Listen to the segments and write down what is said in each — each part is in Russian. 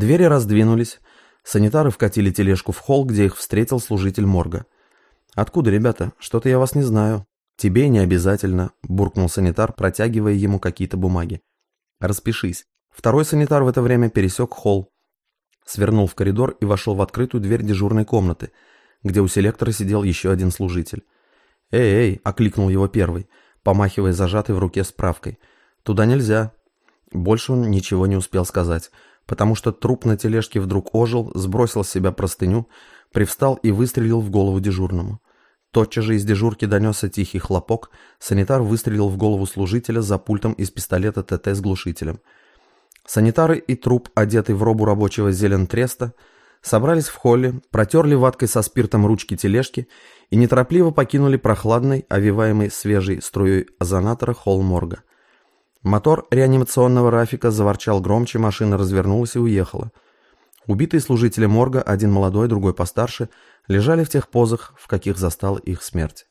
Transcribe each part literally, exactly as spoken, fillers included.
Двери раздвинулись, санитары вкатили тележку в холл, где их встретил служитель морга. «Откуда, ребята? Что-то я вас не знаю». «Тебе не обязательно», – буркнул санитар, протягивая ему какие-то бумаги. «Распишись». Второй санитар в это время пересек холл, свернул в коридор и вошел в открытую дверь дежурной комнаты, где у селектора сидел еще один служитель. «Эй, эй!» – окликнул его первый, помахивая зажатой в руке справкой. «Туда нельзя». Больше он ничего не успел сказать, потому что труп на тележке вдруг ожил, сбросил с себя простыню, привстал и выстрелил в голову дежурному. Тотчас же из дежурки донесся тихий хлопок, санитар выстрелил в голову служителя за пультом из пистолета ТТ с глушителем. Санитары и труп, одетый в робу рабочего Зелентреста, собрались в холле, протерли ваткой со спиртом ручки тележки и неторопливо покинули прохладный, овиваемый свежей струей озонатора холл морга. Мотор реанимационного Рафика заворчал громче, машина развернулась и уехала. Убитые служители морга, один молодой, другой постарше, лежали в тех позах, в каких застала их смерть.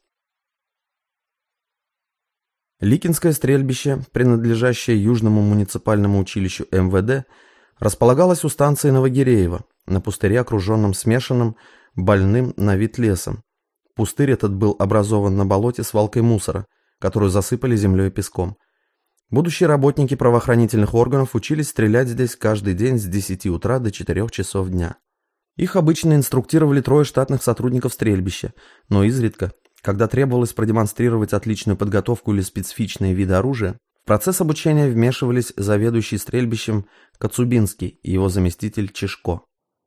Ликинское стрельбище, принадлежащее Южному муниципальному училищу эм вэ дэ, располагалось у станции Новогиреево, на пустыре, окруженном смешанным, больным на вид лесом. Пустырь этот был образован на болоте свалкой мусора, которую засыпали землей и песком. Будущие работники правоохранительных органов учились стрелять здесь каждый день с десяти утра до четырёх часов дня. Их обычно инструктировали трое штатных сотрудников стрельбища, но изредка, когда требовалось продемонстрировать отличную подготовку или специфичные виды оружия, в процесс обучения вмешивались заведующий стрельбищем Коцубинский и его заместитель Чешко.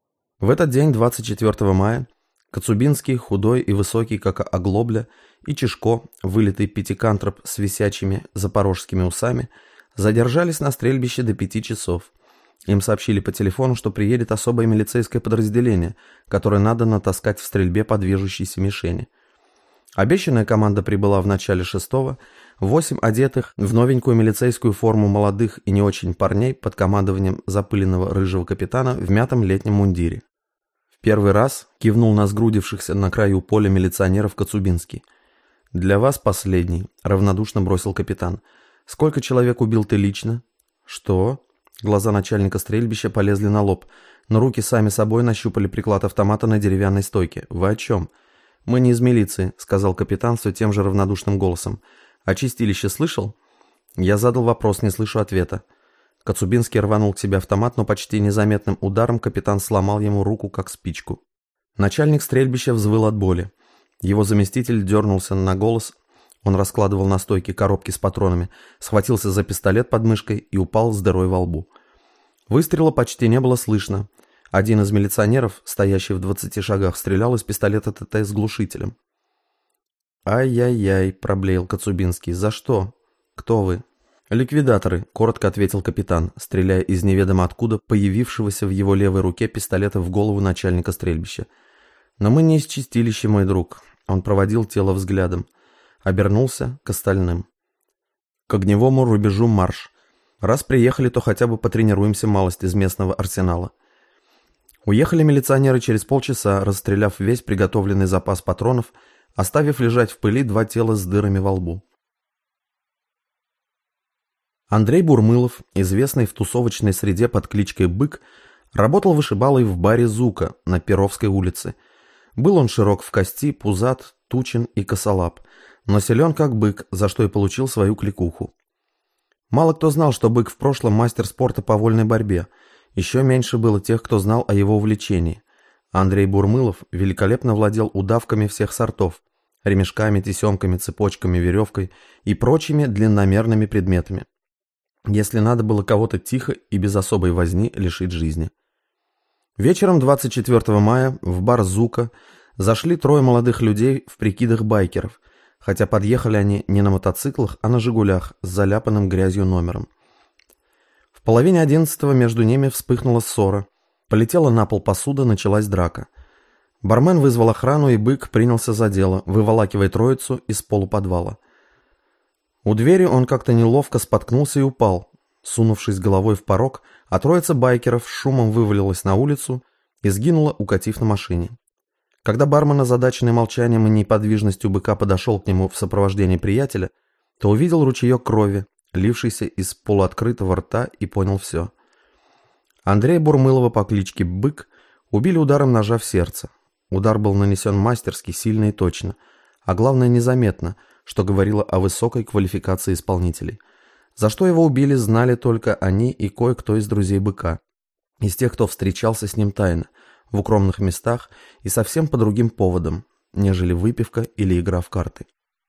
В этот день, двадцать четвёртого мая, Коцубинский, худой и высокий, как оглобля, и Чешко, вылитый пятикантроп с висячими запорожскими усами, задержались на стрельбище до пяти часов. Им сообщили по телефону, что приедет особое милицейское подразделение, которое надо натаскать в стрельбе по движущейся мишени. Обещанная команда прибыла в начале шестого, восемь одетых в новенькую милицейскую форму молодых и не очень парней под командованием запыленного рыжего капитана в мятом летнем мундире. В первый раз кивнул на сгрудившихся на краю поля милиционеров Коцубинский. «Для вас последний», — равнодушно бросил капитан. «Сколько человек убил ты лично?» «Что?» Глаза начальника стрельбища полезли на лоб, но руки сами собой нащупали приклад автомата на деревянной стойке. «Вы о чем?» «Мы не из милиции», — сказал капитан все тем же равнодушным голосом. «А чистилище слышал?» Я задал вопрос, не слышу ответа. Коцубинский рванул к себе автомат, но почти незаметным ударом капитан сломал ему руку, как спичку. Начальник стрельбища взвыл от боли. Его заместитель дернулся на голос. Он раскладывал на стойке коробки с патронами, схватился за пистолет под мышкой и упал с дырой во лбу. Выстрела почти не было слышно. Один из милиционеров, стоящий в двадцати шагах, стрелял из пистолета ТТ с глушителем. «Ай-яй-яй», — проблеял Коцубинский. «За что? Кто вы?» «Ликвидаторы», — коротко ответил капитан, стреляя из неведомо откуда появившегося в его левой руке пистолета в голову начальника стрельбища. «Но мы не из чистилища, мой друг». Он проводил тело взглядом. Обернулся к остальным. «К огневому рубежу марш. Раз приехали, то хотя бы потренируемся малость из местного арсенала». Уехали милиционеры через полчаса, расстреляв весь приготовленный запас патронов, оставив лежать в пыли два тела с дырами во лбу. Андрей Бурмылов, известный в тусовочной среде под кличкой «Бык», работал вышибалой в баре «Зука» на Перовской улице. Был он широк в кости, пузат, тучен и косолап, но силен как бык, за что и получил свою кликуху. Мало кто знал, что Бык в прошлом мастер спорта по вольной борьбе. Еще меньше было тех, кто знал о его увлечении. Андрей Бурмылов великолепно владел удавками всех сортов, ремешками, тесемками, цепочками, веревкой и прочими длинномерными предметами, если надо было кого-то тихо и без особой возни лишить жизни. Вечером двадцать четвёртого мая в бар «Зука» зашли трое молодых людей в прикидах байкеров, хотя подъехали они не на мотоциклах, а на «Жигулях» с заляпанным грязью номером. В половине одиннадцатого между ними вспыхнула ссора, полетела на пол посуда, началась драка. Бармен вызвал охрану, и Бык принялся за дело, выволакивая троицу из полуподвала. У двери он как-то неловко споткнулся и упал, сунувшись головой в порог, а троица байкеров шумом вывалилась на улицу и сгинула, укатив на машине. Когда бармен, озадаченный молчанием и неподвижностью Быка, подошел к нему в сопровождении приятеля, то увидел ручеек крови, лившийся из полуоткрытого рта, и понял все. Андрея Бурмылова по кличке Бык убили ударом ножа в сердце. Удар был нанесен мастерски, сильно и точно, а главное незаметно, что говорило о высокой квалификации исполнителей. За что его убили, знали только они и кое-кто из друзей Быка, из тех, кто встречался с ним тайно, в укромных местах и совсем по другим поводам, нежели выпивка или игра в карты.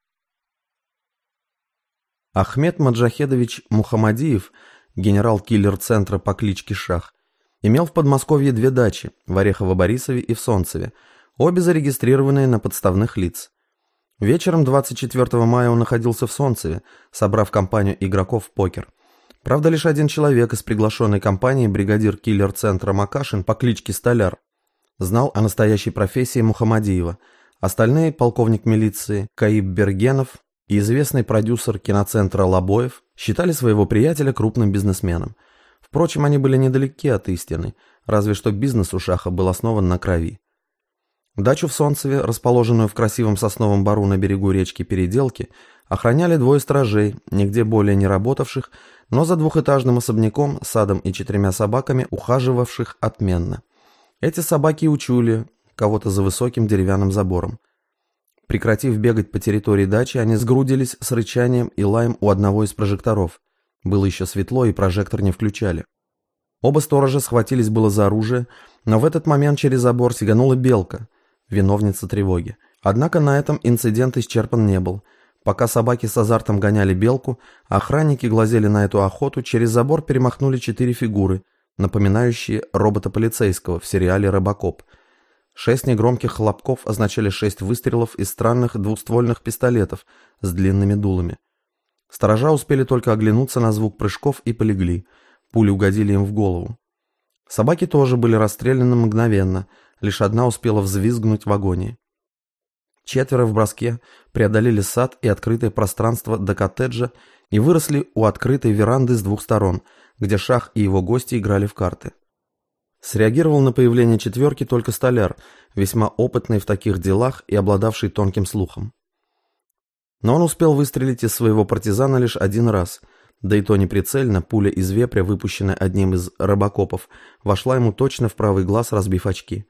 Ахмед Маджахедович Мухамадиев, генерал-киллер центра по кличке Шах, имел в Подмосковье две дачи, в Орехово-Борисове и в Солнцеве, обе зарегистрированные на подставных лиц. Вечером двадцать четвёртого мая он находился в Солнцеве, собрав компанию игроков в покер. Правда, лишь один человек из приглашенной компании, бригадир киллер-центра Макашин по кличке Столяр, знал о настоящей профессии Мухамадиева. Остальные, полковник милиции Каиб Бергенов и известный продюсер киноцентра Лобоев, считали своего приятеля крупным бизнесменом. Впрочем, они были недалеки от истины, разве что бизнес у Шаха был основан на крови. Дачу в Солнцеве, расположенную в красивом сосновом бору на берегу речки Переделки, охраняли двое стражей, нигде более не работавших, но за двухэтажным особняком, садом и четырьмя собаками, ухаживавших отменно. Эти собаки учули кого-то за высоким деревянным забором. Прекратив бегать по территории дачи, они сгрудились с рычанием и лаем у одного из прожекторов. Было еще светло, и прожектор не включали. Оба сторожа схватились было за оружие, но в этот момент через забор сиганула белка, виновница тревоги. Однако на этом инцидент исчерпан не был. Пока собаки с азартом гоняли белку, охранники глазели на эту охоту, через забор перемахнули четыре фигуры, напоминающие робота полицейского в сериале «Робокоп». Шесть негромких хлопков означали шесть выстрелов из странных двуствольных пистолетов с длинными дулами. Сторожа успели только оглянуться на звук прыжков и полегли. Пули угодили им в голову. Собаки тоже были расстреляны мгновенно, лишь одна успела взвизгнуть в агонии. Четверо в броске преодолели сад и открытое пространство до коттеджа и выросли у открытой веранды с двух сторон, где Шах и его гости играли в карты. Среагировал на появление четверки только Столяр, весьма опытный в таких делах и обладавший тонким слухом. Но он успел выстрелить из своего партизана лишь один раз, да и то неприцельно. Пуля из вепря, выпущенная одним из робокопов, вошла ему точно в правый глаз, разбив очки.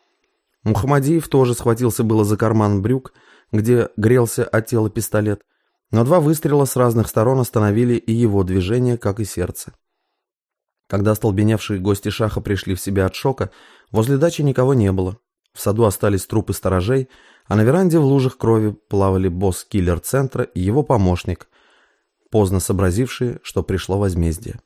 Мухамадиев тоже схватился было за карман брюк, где грелся от тела пистолет, но два выстрела с разных сторон остановили и его движение, как и сердце. Когда остолбеневшие гости Шаха пришли в себя от шока, возле дачи никого не было. В саду остались трупы сторожей, а на веранде в лужах крови плавали босс киллер-центра и его помощник, поздно сообразившие, что пришло возмездие.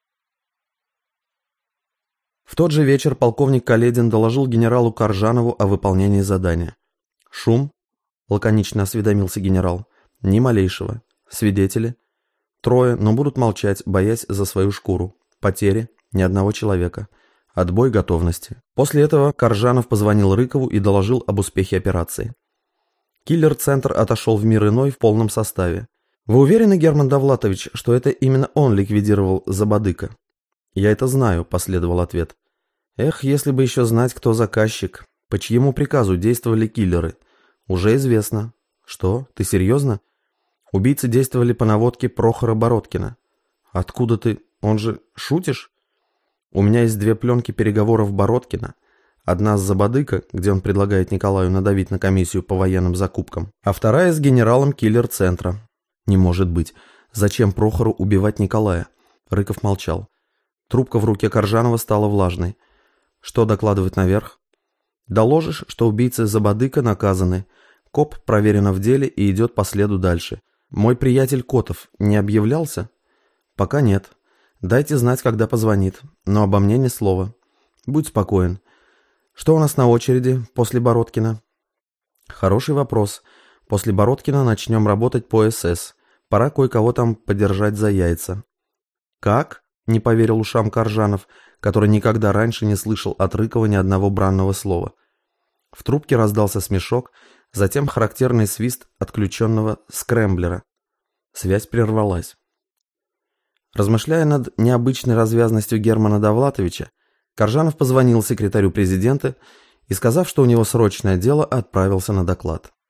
В тот же вечер полковник Каледин доложил генералу Коржанову о выполнении задания. «Шум?» — лаконично осведомился генерал. «Ни малейшего. Свидетели?» «Трое, но будут молчать, боясь за свою шкуру. Потери? Ни одного человека. Отбой готовности». После этого Коржанов позвонил Рыкову и доложил об успехе операции. Киллер-центр отошел в мир иной в полном составе. «Вы уверены, Герман Довлатович, что это именно он ликвидировал Забадыка?» «Я это знаю», — последовал ответ. «Эх, если бы еще знать, кто заказчик, по чьему приказу действовали киллеры. Уже известно». «Что? Ты серьезно?» «Убийцы действовали по наводке Прохора Бородкина». «Откуда ты? Он же... Шутишь?» «У меня есть две пленки переговоров Бородкина. Одна с Забадыка, где он предлагает Николаю надавить на комиссию по военным закупкам, а вторая с генералом киллер-центра». «Не может быть. Зачем Прохору убивать Николая?» Рыков молчал. Трубка в руке Коржанова стала влажной. «Что докладывать наверх?» «Доложишь, что убийцы Забадыка наказаны. Коп проверено в деле и идет по следу дальше. Мой приятель Котов не объявлялся?» «Пока нет. Дайте знать, когда позвонит, но обо мне ни слова. Будь спокоен. Что у нас на очереди после Бородкина?» «Хороший вопрос. После Бородкина начнем работать по СС. Пора кое-кого там подержать за яйца». «Как?» — не поверил ушам Коржанов, который никогда раньше не слышал от Рыкова ни одного бранного слова. В трубке раздался смешок, затем характерный свист отключенного скрэмблера. Связь прервалась. Размышляя над необычной развязностью Германа Довлатовича, Коржанов позвонил секретарю президента и, сказав, что у него срочное дело, отправился на доклад.